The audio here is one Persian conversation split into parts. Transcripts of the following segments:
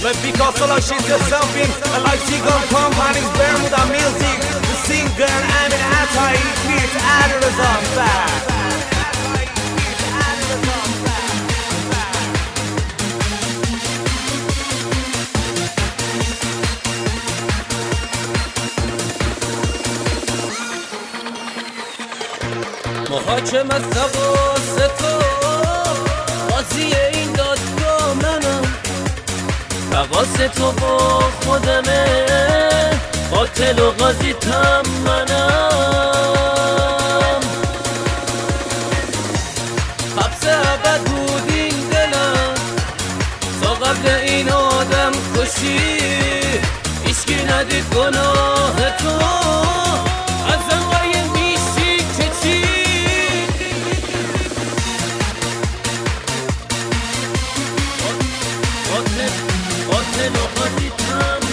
Let Picasso like she's herselfing like Seagull Company's Bermuda Music. The singer Amin Atai feats Adler's on fire. محاکم از تقاس تو قاضی این دادگاه منم تقاس تو با خودمه قاتل و قاضی تم منم حبس ابد بود این دلم تا قبل این آدم کشی هیچکی ندید گناه تو ازم قایم میشی که چی قاتل و قاضی تم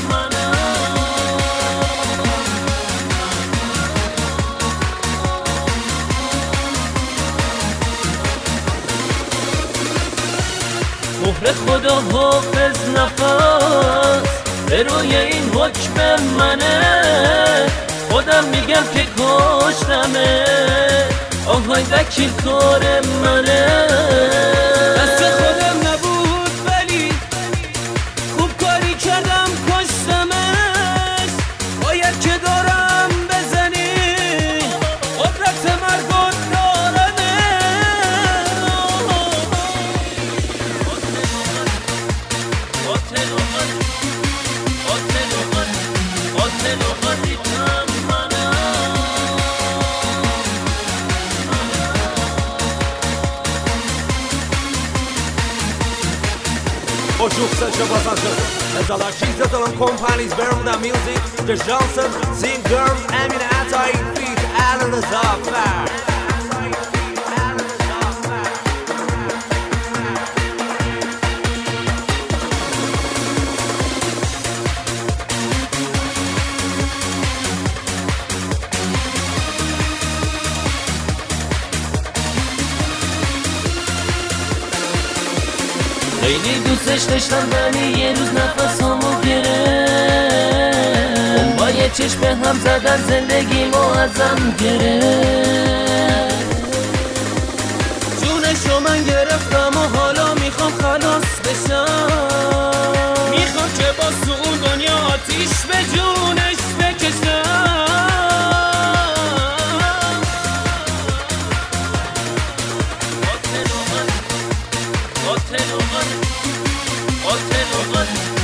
مهر خدا حافظ نفس به روی این حکم منه خودم میگم که کشتمه آهای وکیل کار منه دست خودم نبود ولی خوب کاری کردم کشتمش باید که دارم بزنی قدرت مرگت دارمه قاتل و قاضی تم منم Oszukse basansız Ezalar Seagull Company's Bermuda Music. The Johnson Singers Amin Atai feats Adler's on fire. خیلی دوستش داشتم ولی یه روز نفسامو گرفت با یه چشم هم زدن زندگیمو ازم گرفت جونشو من گرفتم و حالا میخوام خلاص بشم میخوام که با اون دنیا آتیش به جونش بکشم